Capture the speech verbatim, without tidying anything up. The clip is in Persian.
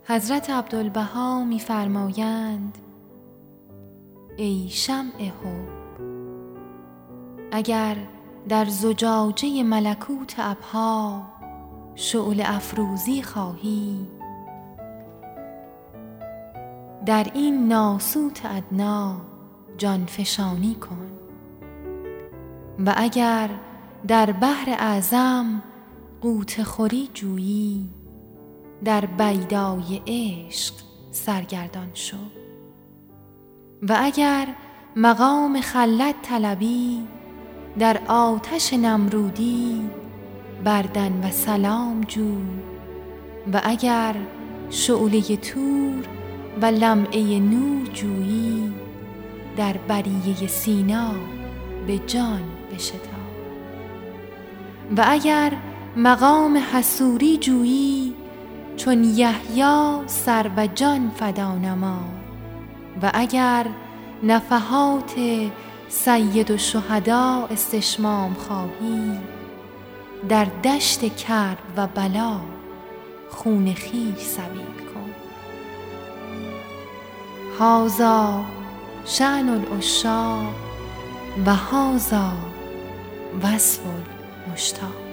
حضرت عبدالبها می فرمایند ای شمع حب، اگر در زجاجه ملکوت ابها شعله افروزی خواهی، در این ناسوت ادنا جان فشانی کن. و اگر در بحر اعظم غوطه خوری جویی، در بیدای عشق سرگردان شو. و اگر مقام خلت طلبی، در آتش نمرودی بردن و سلام جو. و اگر شعله طور و لمعه نور جویی، در بریه سینا به جان بشتاب. و اگر مقام حصوری جویی، چون یحیی سر و جان فدا نما. و اگر نفحات سید الشهدا استشمام خواهی، در دشت کرب و بلا خون خویش سبیل کن. هذا شأن العشاق و هذا وصف المشتاق.